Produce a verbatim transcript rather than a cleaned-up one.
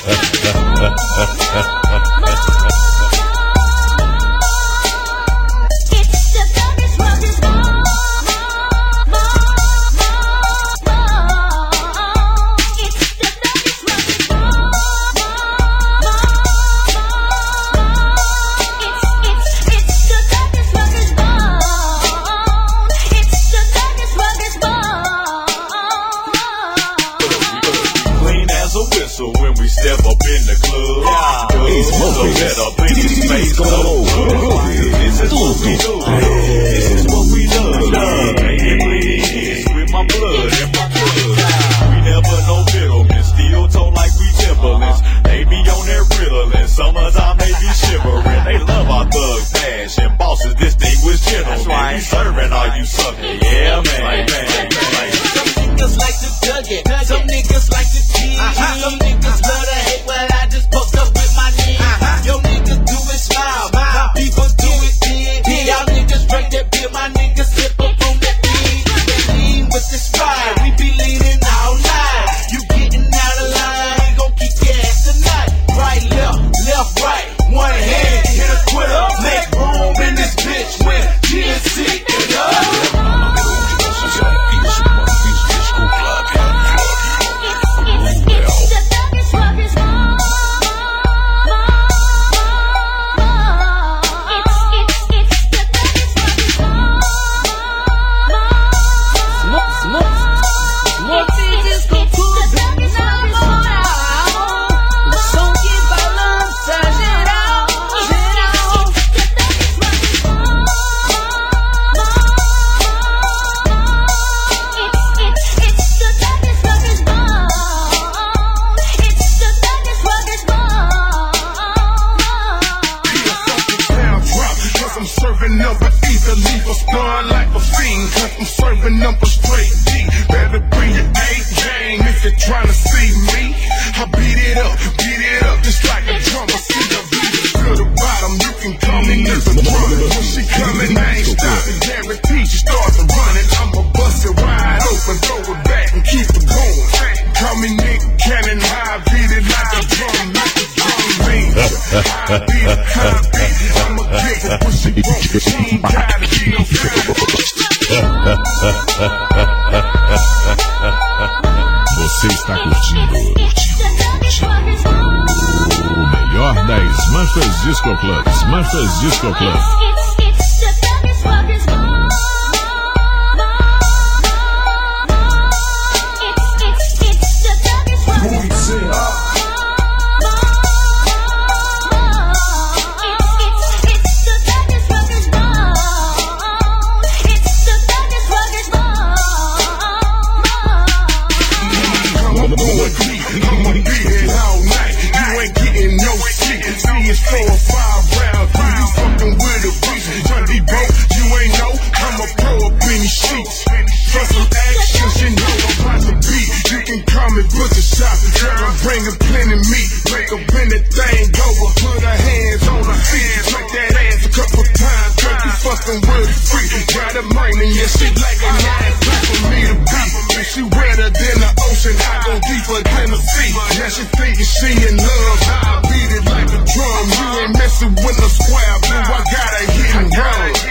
When we step up in the club, yeah. So let up in his face up. This is what we do. This is what we love. Making please with my blood and my blood. We never know middlemen, still told like we Timberlands. They be on their Ritalin, summers I may be shivering. They love our thug fashion, bosses distinguished gentlemen. You serving all you sucking, yeah man, man, man. Some niggas like to dug it, some niggas like to cheat. Some niggas love to hate when I just poke up with my knee. Yo niggas do it smile, my people do it big. Y'all niggas drink that beer, my niggas sip up on that beat. They lean with this fire, we be leaning all night. You getting out of line, we gon' kick your ass tonight. Right, left, left, right, one hand, hit a quitter. Make room in this bitch with G N C and up. Number either leave a spawn like a fiend, cause I'm serving number straight D. Better bring your A game if you're trying to see me. I beat it up, beat it up just like a drummer. See the beat to the bottom, you can call me Mister Drummer. When she coming, I ain't stopping, guaranteed she starts to running. I'ma bust it wide open, throw it back and keep it going. Call me Nick Cannon, I beat it like a drum, like a drum major. I beat it, I beat it, I'm a giver, pussy broke, she ain't gotta be no fair. Você está curtindo, curtindo, curtindo o melhor da Smurfers Disco Club, Smurfers Disco Club. I'ma be here all night, you ain't getting no sleep. See it's four or five rounds, you fucking with a beast. Monday broke, you ain't know, I'm a pro up in these sheets. For some action, you know I'm about to beat. You can call me butcher shop, girl, I'm bringing plenty meat. Make up anything over, put her hands on her feet. Make that ass a couple times, girl, you fucking with a freak. Got a mind and yeah, she like a nine, black for me to beat. If she wetter than the ocean, I go deeper than the sea. Now she thinking she in love, I beat it like a drum. You ain't messing with a square, boo, I got a hit and run.